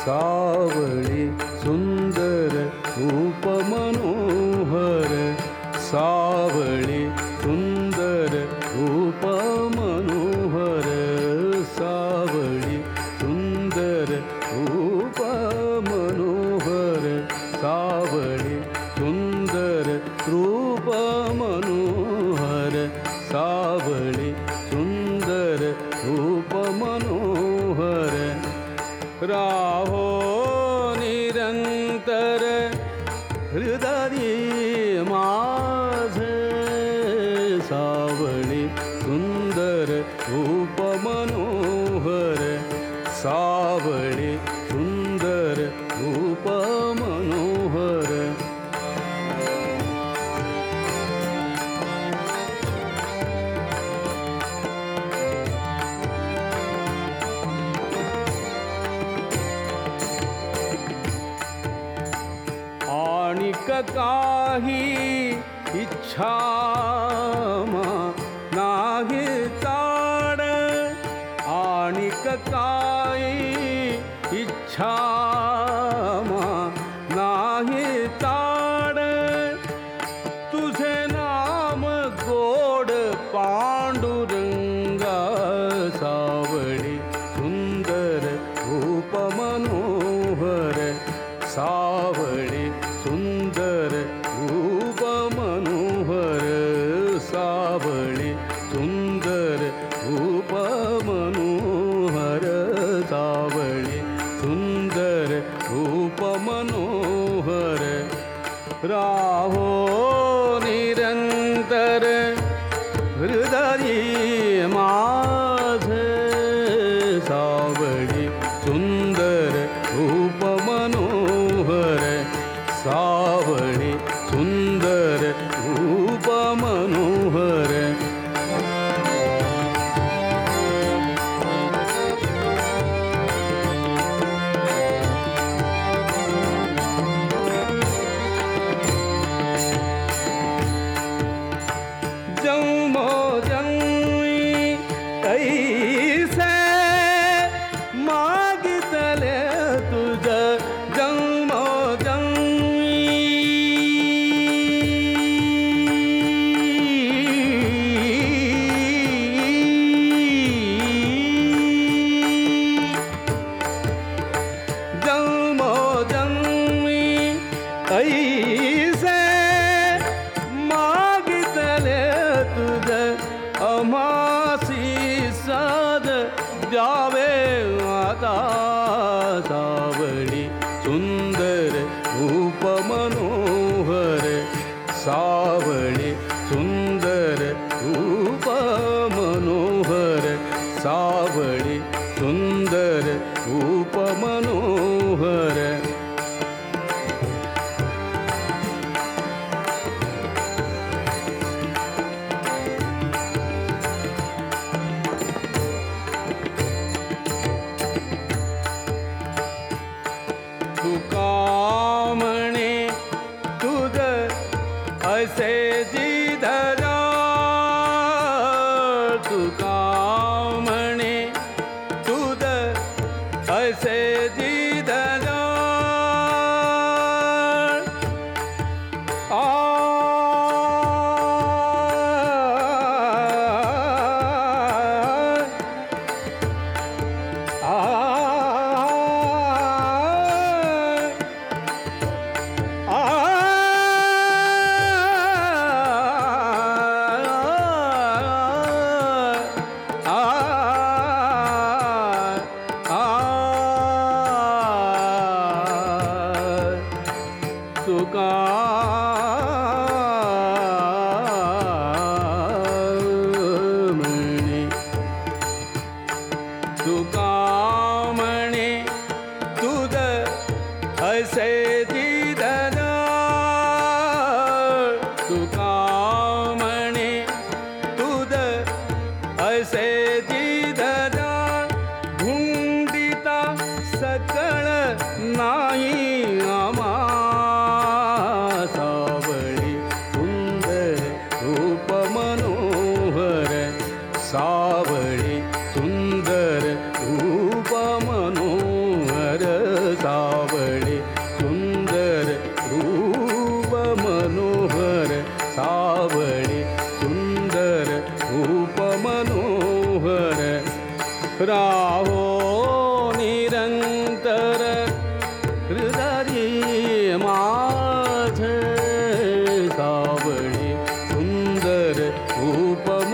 सावळी सुंदर रूप मनोहर सावळी सुंदर रूप मनोहर सावळी सुंदर रूप मनोहर सावळी सुंदर रूप मनोहर सावळी सुंदर रूप मनोहर राहो निरंतर हृदयी माझे सावळी सुंदर रूप मनोहर सावळी सुंदर रूप मनोहर आणिक काही इच्छा नाही ताड आणिक काही इच्छा नाही ताड तुझे नाम गोड पांडुरंगा सावळी सुंदर रूप मनोहर सावळी सुंदर रूप मनोहर सावळी सुंदर रूप मनोहर सावळी सुंदर रूप मनोहर राहो निरंतर हृदयी माझे सावळी सुंदर रूप मनोहर सावळी सुंदर रूप मनोहर जन्मो जन्मी कैसे मागितले तुझ जन्मो जन्मी ऐसे मागितले तुझ अमासी साध द्यावे आता सावळी सुंदर रूप मनोहर सावळी सुंदर रूप मनोहर सावळी सुंदर रूप मनोहर तुका म्हणे तुझ असे जिधरा तुका म्हणे तुझ असे जिधरा तुका म्हणे तुका म्हणे तुझ असे जिधरा तुका म्हणे तुझ असे जिधरा धुंडिता सकळ नाही आम्हा सावळी सुंदर रूप मनोहर सावळी सुंदर रूप मनोहर राहो निरंतर हृदय माझ सावळे सुंदर रूप